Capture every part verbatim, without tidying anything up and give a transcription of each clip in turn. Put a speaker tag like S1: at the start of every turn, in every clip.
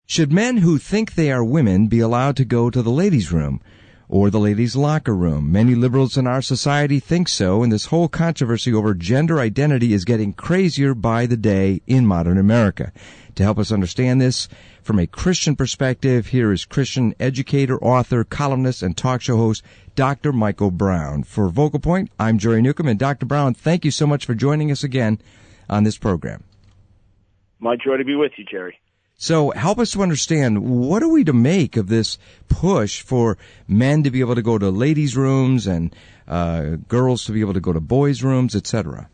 S1: Should men who think they are women be allowed to go to the ladies' room or the ladies' locker room? Many liberals in our society think so, and this whole controversy over gender identity is getting crazier by the day in modern America. To help us understand this from a Christian perspective, here is Christian educator, author, columnist, and talk show host, Doctor Michael Brown. For Vocal Point, I'm Jerry Newcomb, and Doctor Brown, thank you so much for joining us again on this program.
S2: My joy to be with you, Jerry.
S1: So help us to understand, what are we to make of this push for men to be able to go to ladies' rooms and uh, girls to be able to go to boys' rooms, et cetera?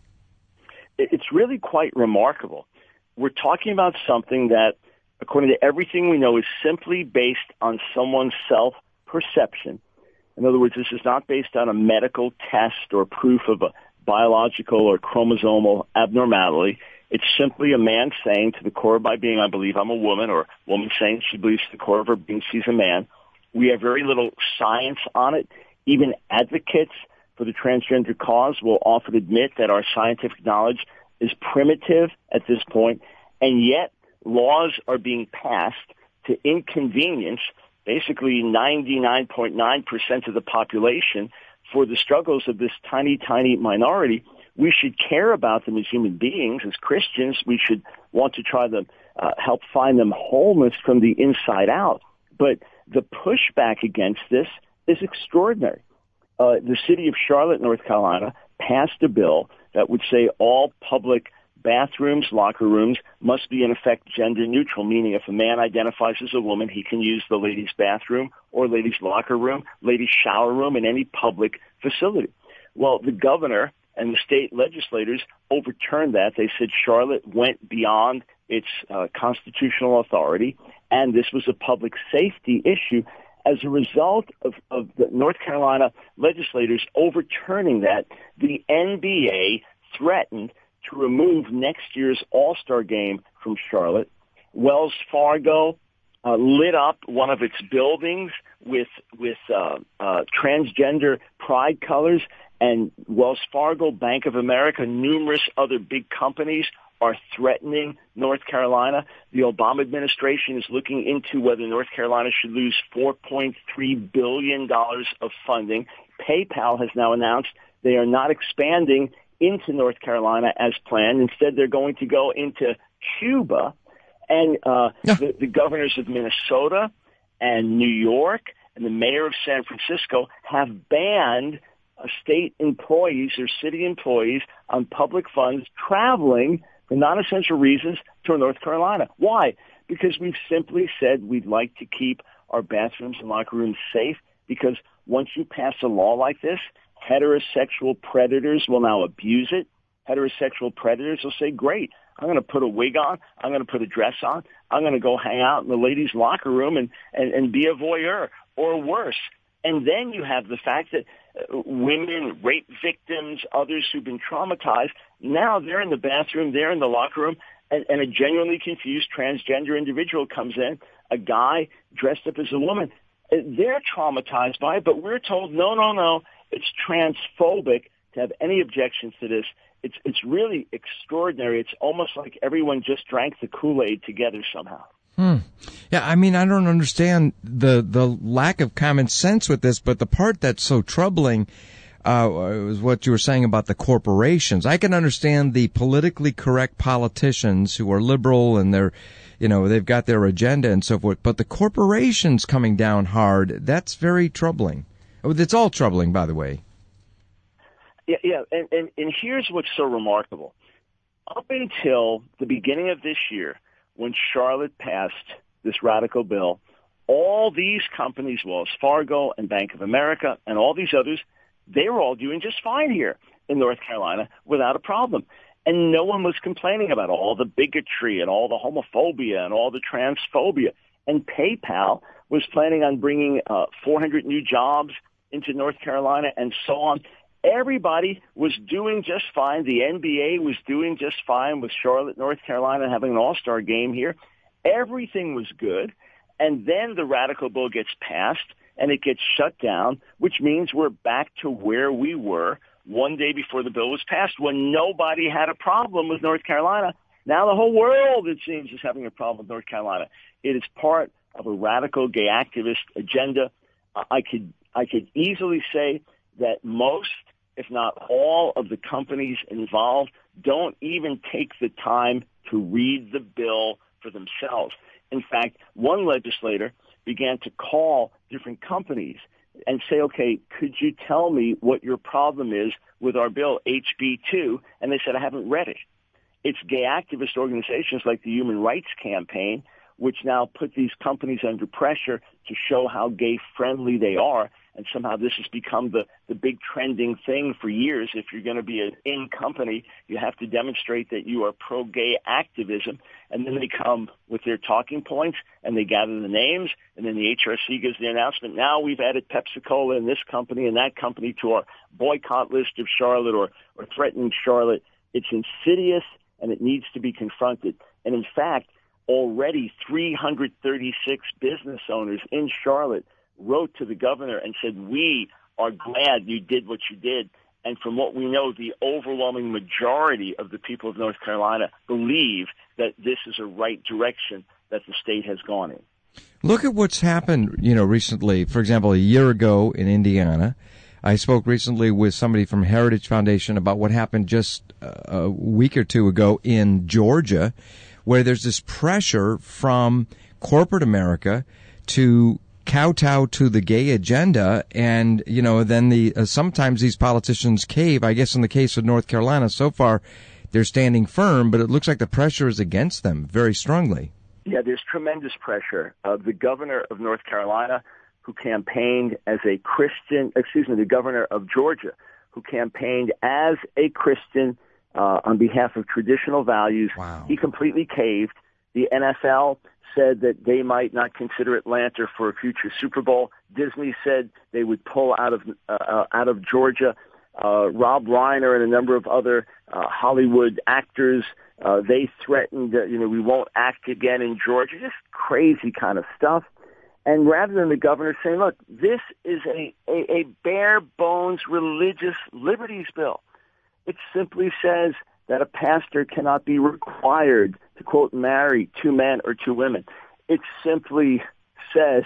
S2: It's really quite remarkable. We're talking about something that, according to everything we know, is simply based on someone's self-perception. In other words, this is not based on a medical test or proof of a biological or chromosomal abnormality. It's simply a man saying to the core of my being, I believe I'm a woman, or a woman saying she believes to the core of her being she's a man. We have very little science on it. Even advocates for the transgender cause will often admit that our scientific knowledge is primitive at this point, and yet laws are being passed to inconvenience basically ninety-nine point nine percent of the population for the struggles of this tiny, tiny minority. We should care about them as human beings. As Christians, we should want to try to uh, help find them wholeness from the inside out. But the pushback against this is extraordinary. Uh, the city of Charlotte, North Carolina, passed a bill that would say all public bathrooms, locker rooms must be in effect gender neutral, meaning if a man identifies as a woman, he can use the ladies' bathroom or ladies' locker room, ladies' shower room in any public facility. Well, the governor and the state legislators overturned that. They said Charlotte went beyond its uh, constitutional authority, and this was a public safety issue. As a result of, of the North Carolina legislators overturning that, the N B A threatened to remove next year's All-Star game from Charlotte. Wells Fargo uh, lit up one of its buildings with with uh, uh, transgender pride colors, and Wells Fargo, Bank of America, numerous other big companies are threatening North Carolina. The Obama administration is looking into whether North Carolina should lose four point three billion dollars of funding. PayPal has now announced they are not expanding into North Carolina as planned. Instead, they're going to go into Cuba. And uh, yeah. the, the governors of Minnesota and New York and the mayor of San Francisco have banned uh, state employees or city employees on public funds traveling for non-essential reasons to North Carolina. Why? Because we've simply said we'd like to keep our bathrooms and locker rooms safe, because once you pass a law like this, heterosexual predators will now abuse it. Heterosexual predators will say, great, I'm going to put a wig on, I'm going to put a dress on, I'm going to go hang out in the ladies' locker room and, and, and be a voyeur, or worse. And then you have the fact that uh, women, rape victims, others who've been traumatized, now they're in the bathroom, they're in the locker room, and, and a genuinely confused transgender individual comes in, a guy dressed up as a woman. They're traumatized by it, but we're told, no, no, no, it's transphobic to have any objections to this. It's it's really extraordinary. It's almost like everyone just drank the Kool-Aid together somehow.
S1: Hmm. Yeah, I mean, I don't understand the the lack of common sense with this, but the part that's so troubling uh was what you were saying about the corporations. I can understand the politically correct politicians who are liberal and they're, you know, they've got their agenda and so forth, but the corporations coming down hard, that's very troubling. It's all troubling, by the way.
S2: Yeah, yeah, and, and, and here's what's so remarkable. Up until the beginning of this year, when Charlotte passed this radical bill, all these companies, Wells Fargo and Bank of America and all these others, they were all doing just fine here in North Carolina without a problem. And no one was complaining about all the bigotry and all the homophobia and all the transphobia. And PayPal was planning on bringing uh, four hundred new jobs into North Carolina and so on. Everybody was doing just fine. The N B A was doing just fine with Charlotte, North Carolina, having an all-star game here. Everything was good. And then the radical bill gets passed, and it gets shut down, which means we're back to where we were one day before the bill was passed, when nobody had a problem with North Carolina. Now the whole world, it seems, is having a problem with North Carolina. It is part of a radical gay activist agenda. Uh, I could I could easily say that most, if not all, of the companies involved don't even take the time to read the bill for themselves. In fact, one legislator began to call different companies and say, okay, could you tell me what your problem is with our bill, H B two? And they said, I haven't read it. It's gay activist organizations like the Human Rights Campaign, which now put these companies under pressure to show how gay-friendly they are. And somehow this has become the, the big trending thing for years. If you're going to be an in company, you have to demonstrate that you are pro-gay activism. And then they come with their talking points, and they gather the names, and then the H R C gives the announcement. Now we've added Pepsi-Cola and this company and that company to our boycott list of Charlotte or, or threatening Charlotte. It's insidious, and it needs to be confronted. And in fact, already three hundred thirty-six business owners in Charlotte wrote to the governor and said, we are glad you did what you did. And from what we know, the overwhelming majority of the people of North Carolina believe that this is a right direction that the state has gone in.
S1: Look at what's happened, you know, recently. For example, a year ago in Indiana, I spoke recently with somebody from Heritage Foundation about what happened just a week or two ago in Georgia, where there's this pressure from corporate America to kowtow to the gay agenda, and you know, then the uh, sometimes these politicians cave. I guess in the case of North Carolina, so far they're standing firm, but it looks like the pressure is against them very strongly.
S2: Yeah, there's tremendous pressure. Uh, the governor of North Carolina, who campaigned as a Christian, excuse me, the governor of Georgia, who campaigned as a Christian uh, on behalf of traditional values,
S1: wow.
S2: He completely caved. The N F L said that they might not consider Atlanta for a future Super Bowl. Disney said they would pull out of uh, out of Georgia. Uh, Rob Reiner and a number of other uh, Hollywood actors, uh, they threatened that, you know, we won't act again in Georgia. Just crazy kind of stuff. And rather than the governor saying, look, this is a, a, a bare bones religious liberties bill, it simply says that a pastor cannot be required to, quote, marry two men or two women. It simply says,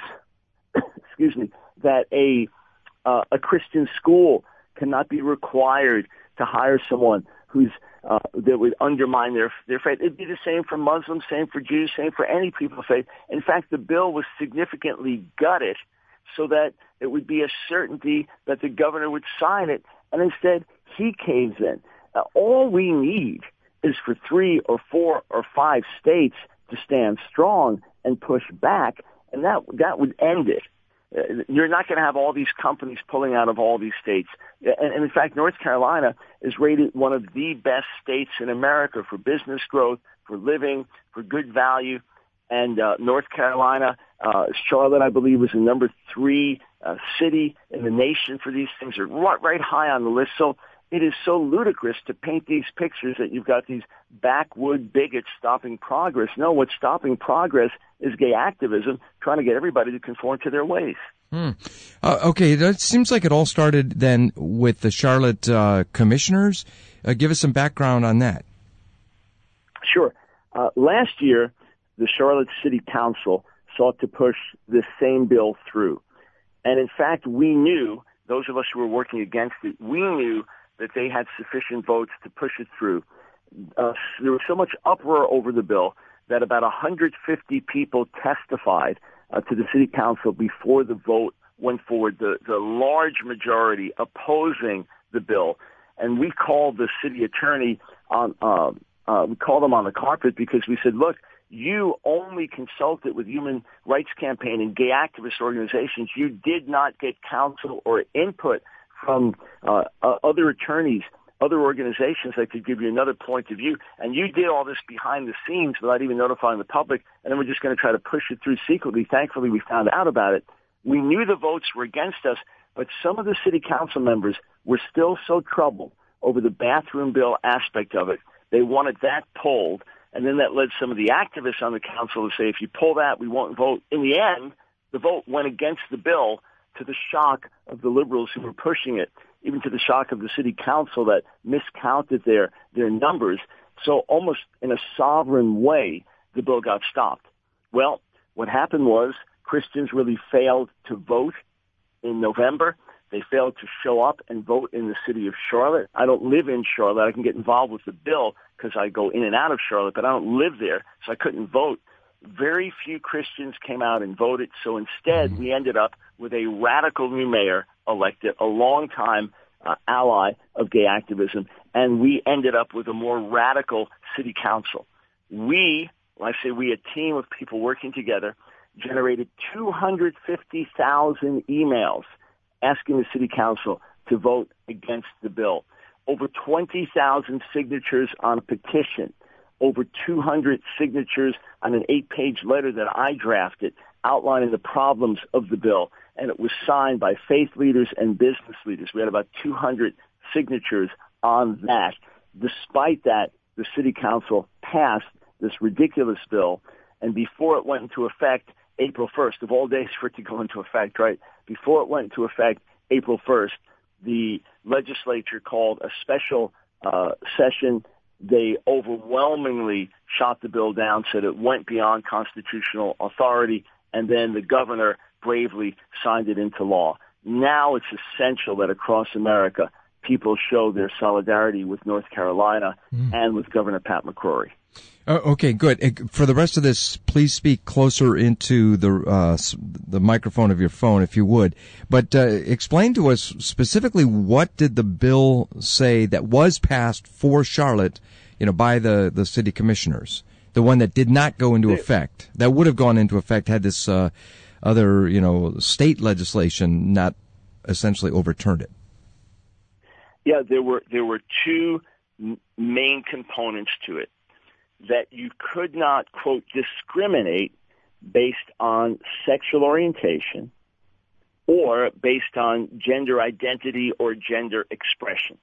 S2: excuse me, that a uh, a Christian school cannot be required to hire someone who's uh, that would undermine their their faith. It'd be the same for Muslims, same for Jews, same for any people of faith. In fact, the bill was significantly gutted so that it would be a certainty that the governor would sign it, and instead he caves in. Now, all we need is for three or four or five states to stand strong and push back, and that that would end it. Uh, you're not going to have all these companies pulling out of all these states. And, and in fact, North Carolina is rated one of the best states in America for business growth, for living, for good value. And uh, North Carolina, uh, Charlotte, I believe, was the number three uh, city in the nation for these things. They're right, right high on the list. So it is so ludicrous to paint these pictures that you've got these backwood bigots stopping progress. No, what's stopping progress is gay activism, trying to get everybody to conform to their ways.
S1: Hmm. Uh, okay, it seems like it all started then with the Charlotte uh, commissioners. Uh, give us some background on that.
S2: Sure. Uh, last year, the Charlotte City Council sought to push this same bill through. And in fact, we knew, those of us who were working against it, we knew that they had sufficient votes to push it through. Uh, there was so much uproar over the bill that about one hundred fifty people testified uh, to the city council before the vote went forward, the, the large majority opposing the bill. And we called the city attorney on, uh, uh, we called him on the carpet because we said, look, you only consulted with Human Rights Campaign and gay activist organizations. You did not get counsel or input from uh, uh, other attorneys, other organizations that could give you another point of view. And you did all this behind the scenes without even notifying the public, and then we're just going to try to push it through secretly. Thankfully, we found out about it. We knew the votes were against us, but some of the city council members were still so troubled over the bathroom bill aspect of it. They wanted that pulled, and then that led some of the activists on the council to say, if you pull that, we won't vote. In the end, the vote went against the bill, to the shock of the liberals who were pushing it, even to the shock of the city council that miscounted their, their numbers. So almost in a sovereign way, the bill got stopped. Well, what happened was Christians really failed to vote in November. They failed to show up and vote in the city of Charlotte. I don't live in Charlotte. I can get involved with the bill because I go in and out of Charlotte, but I don't live there, so I couldn't vote. Very few Christians came out and voted, so instead we ended up with a radical new mayor elected, a longtime uh, ally of gay activism, and we ended up with a more radical city council. We, when I say we, a team of people working together, generated two hundred fifty thousand emails asking the city council to vote against the bill. Over twenty thousand signatures on a petition. Over two hundred signatures on an eight-page letter that I drafted outlining the problems of the bill. And it was signed by faith leaders and business leaders. We had about two hundred signatures on that. Despite that, the city council passed this ridiculous bill. And before it went into effect, April first, of all days for it to go into effect, right? Before it went into effect, April first, the legislature called a special uh, session. They overwhelmingly shot the bill down, said it went beyond constitutional authority, and then the governor bravely signed it into law. Now it's essential that across America, people show their solidarity with North Carolina mm. and with Governor Pat McCrory.
S1: Uh, okay, good. For the rest of this, please speak closer into the uh, the microphone of your phone, if you would. But uh, explain to us specifically, what did the bill say that was passed for Charlotte, you know, by the, the city commissioners? The one that did not go into effect, that would have gone into effect had this uh, other, you know, state legislation not essentially overturned it.
S2: Yeah, there were there were two main components to it. That you could not, quote, discriminate based on sexual orientation or based on gender identity or gender expression.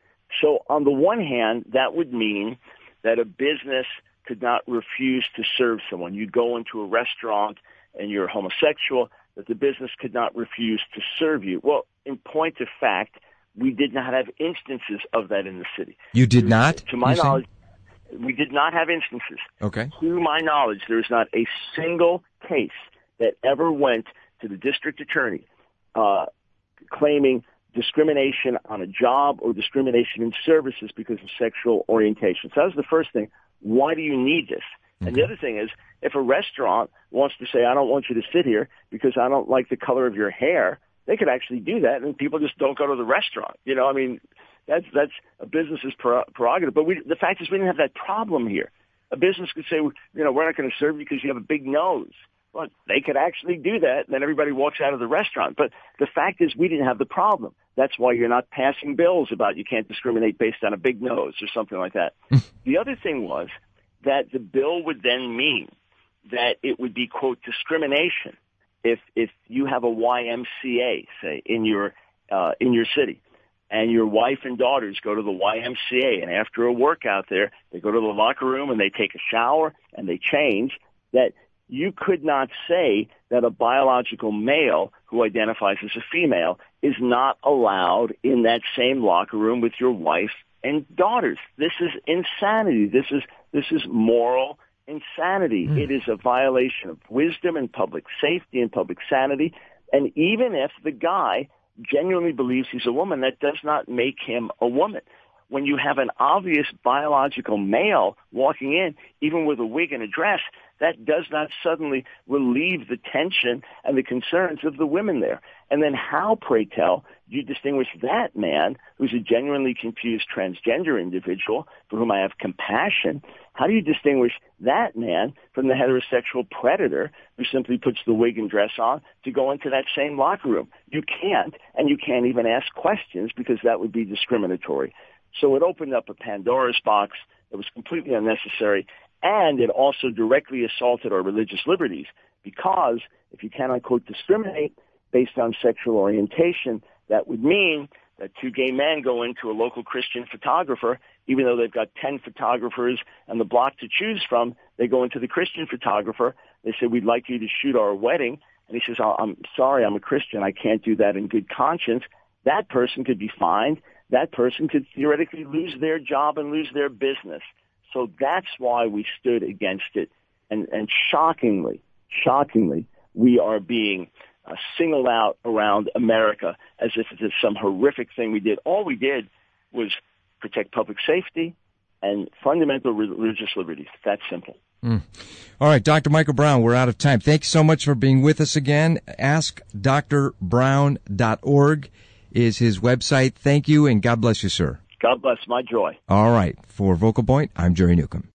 S2: So on the one hand, that would mean that a business could not refuse to serve someone. You'd go into a restaurant and you're homosexual, that the business could not refuse to serve you. Well, in point of fact, we did not have instances of that in the city.
S1: You did not?
S2: To my knowledge, we did not have instances.
S1: Okay.
S2: To my knowledge, there is not a single case that ever went to the district attorney uh, claiming discrimination on a job or discrimination in services because of sexual orientation. So that was the first thing. Why do you need this? Okay. And the other thing is, if a restaurant wants to say, I don't want you to sit here because I don't like the color of your hair, they could actually do that, and people just don't go to the restaurant. You know, I mean, That's that's a business's prerogative. But we, the fact is we didn't have that problem here. A business could say, you know, we're not going to serve you because you have a big nose. Well, they could actually do that, and then everybody walks out of the restaurant. But the fact is we didn't have the problem. That's why you're not passing bills about you can't discriminate based on a big nose or something like that. The other thing was that the bill would then mean that it would be, quote, discrimination if if you have a Y M C A, say, in your uh, in your city. And your wife and daughters go to the Y M C A, and after a workout there, they go to the locker room and they take a shower and they change, that you could not say that a biological male who identifies as a female is not allowed in that same locker room with your wife and daughters. This is insanity. This is this is moral insanity. Mm. It is a violation of wisdom and public safety and public sanity. And even if the guy genuinely believes he's a woman, that does not make him a woman. When you have an obvious biological male walking in, even with a wig and a dress, that does not suddenly relieve the tension and the concerns of the women there. And then how, pray tell, do you distinguish that man who's a genuinely confused transgender individual for whom I have compassion? How do you distinguish that man from the heterosexual predator who simply puts the wig and dress on to go into that same locker room? You can't, and you can't even ask questions because that would be discriminatory. So it opened up a Pandora's box that was completely unnecessary, and it also directly assaulted our religious liberties because if you cannot, quote, discriminate based on sexual orientation, that would mean that two gay men go into a local Christian photographer, even though they've got ten photographers and the block to choose from, they go into the Christian photographer. They say, we'd like you to shoot our wedding. And he says, I'm sorry, I'm a Christian. I can't do that in good conscience. That person could be fined. That person could theoretically lose their job and lose their business. So that's why we stood against it. And, and shockingly, shockingly, we are being uh, singled out around America as if it is some horrific thing we did. All we did was protect public safety and fundamental religious liberties. That's simple.
S1: Mm. All right, Doctor Michael Brown, we're out of time. Thanks so much for being with us again. ask dr brown dot org is his website. Thank you, and God bless you, sir.
S2: God bless. My joy.
S1: All right. For Vocal Point, I'm Jerry Newcomb.